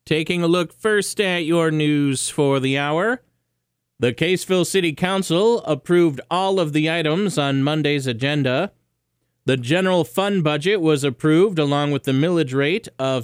Taking a look first at your news for the hour. The Caseville City Council approved all of the items on Monday's agenda. The general fund budget was approved along with the millage rate of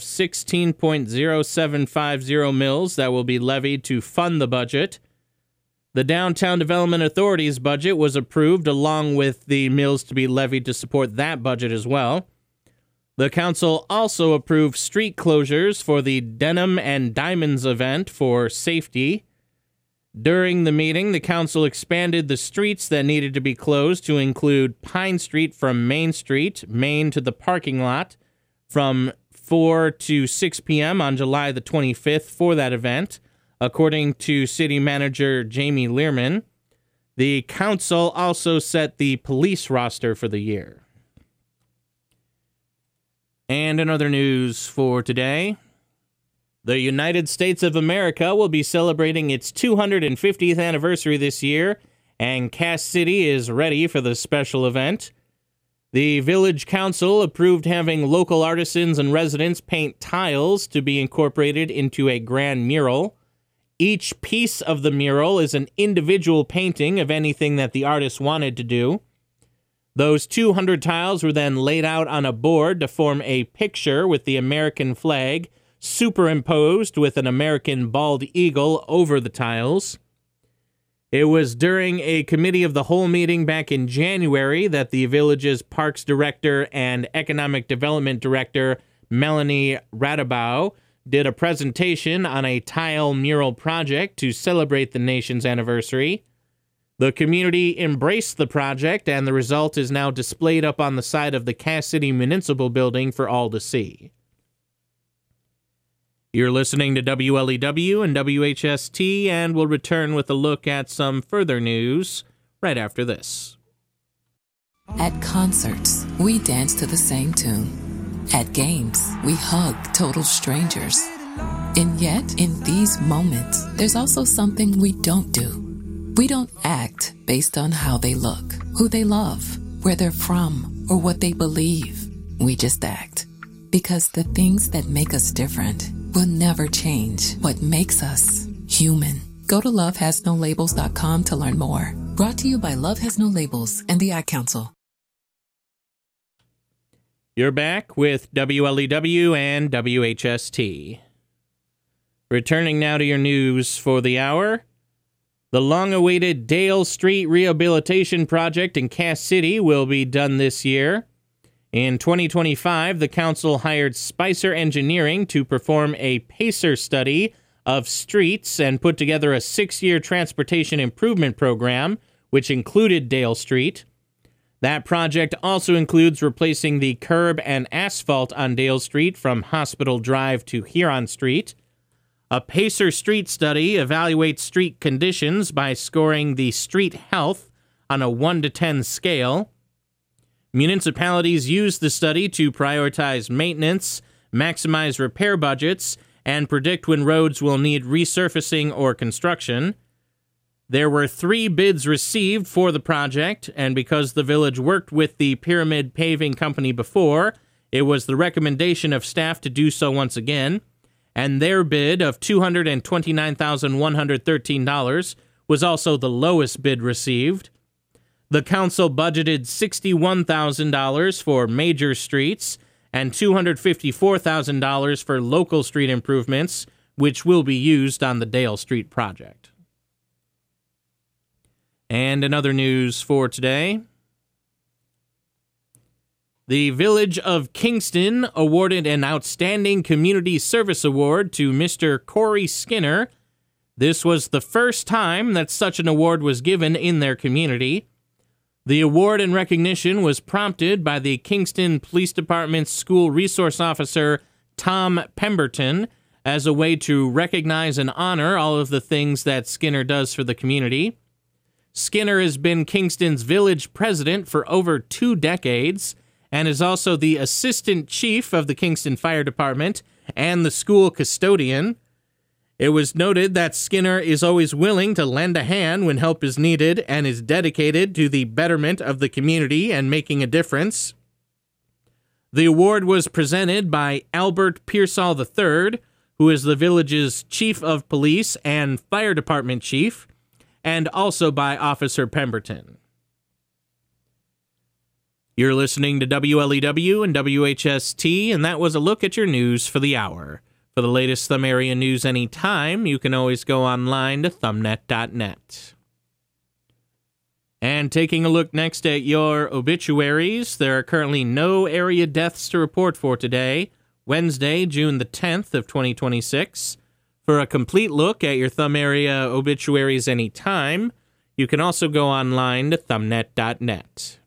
16.0750 mils that will be levied to fund the budget. The Downtown Development Authority's budget was approved along with the mills to be levied to support that budget as well. The council also approved street closures for the Denim and Diamonds event for safety. During the meeting, the council expanded the streets that needed to be closed to include Pine Street from Main Street, Main to the parking lot, from 4 to 6 p.m. on July the 25th for that event, according to City Manager Jamie Learman. The council also set the police roster for the year. And in other news for today, the United States of America will be celebrating its 250th anniversary this year, and Cass City is ready for the special event. The Village Council approved having local artisans and residents paint tiles to be incorporated into a grand mural. Each piece of the mural is an individual painting of anything that the artist wanted to do. Those 200 tiles were then laid out on a board to form a picture with the American flag superimposed with an American bald eagle over the tiles. It was during a committee of the whole meeting back in January that the village's Parks Director and Economic Development Director, Melanie Radabau, did a presentation on a tile mural project to celebrate the nation's anniversary. The community embraced the project, and the result is now displayed up on the side of the Cass City Municipal Building for all to see. You're listening to WLEW and WHST, and we'll return with a look at some further news right after this. At concerts, we dance to the same tune. At games, we hug total strangers. And yet, in these moments, there's also something we don't do. We don't act based on how they look, who they love, where they're from, or what they believe. We just act. Because the things that make us different will never change what makes us human. Go to lovehasnolabels.com to learn more. Brought to you by Love Has No Labels and the Ad Council. You're back with WLEW and WHST. Returning now to your news for the hour. The long-awaited Dale Street Rehabilitation Project in Cass City will be done this year. In 2025, the council hired Spicer Engineering to perform a PACER study of streets and put together a 6-year transportation improvement program, which included Dale Street. That project also includes replacing the curb and asphalt on Dale Street from Hospital Drive to Huron Street. A PACER street study evaluates street conditions by scoring the street health on a 1 to 10 scale. Municipalities use the study to prioritize maintenance, maximize repair budgets, and predict when roads will need resurfacing or construction. There were 3 bids received for the project, and because the village worked with the Pyramid Paving Company before, it was the recommendation of staff to do so once again. And their bid of $229,113 was also the lowest bid received. The council budgeted $61,000 for major streets and $254,000 for local street improvements, which will be used on the Dale Street project. And in other news for today, the Village of Kingston awarded an Outstanding Community Service Award to Mr. Corey Skinner. This was the first time that such an award was given in their community. The award and recognition was prompted by the Kingston Police Department's School Resource Officer, Tom Pemberton, as a way to recognize and honor all of the things that Skinner does for the community. Skinner has been Kingston's village president for over 2 decades, and is also the assistant chief of the Kingston Fire Department and the school custodian. It was noted that Skinner is always willing to lend a hand when help is needed and is dedicated to the betterment of the community and making a difference. The award was presented by Albert Pearsall III, who is the village's chief of police and fire department chief, and also by Officer Pemberton. You're listening to WLEW and WHST, and that was a look at your news for the hour. For the latest Thumb area news anytime, you can always go online to thumbnet.net. And taking a look next at your obituaries, there are currently no area deaths to report for today, Wednesday, June the 10th of 2026. For a complete look at your Thumb area obituaries anytime, you can also go online to thumbnet.net.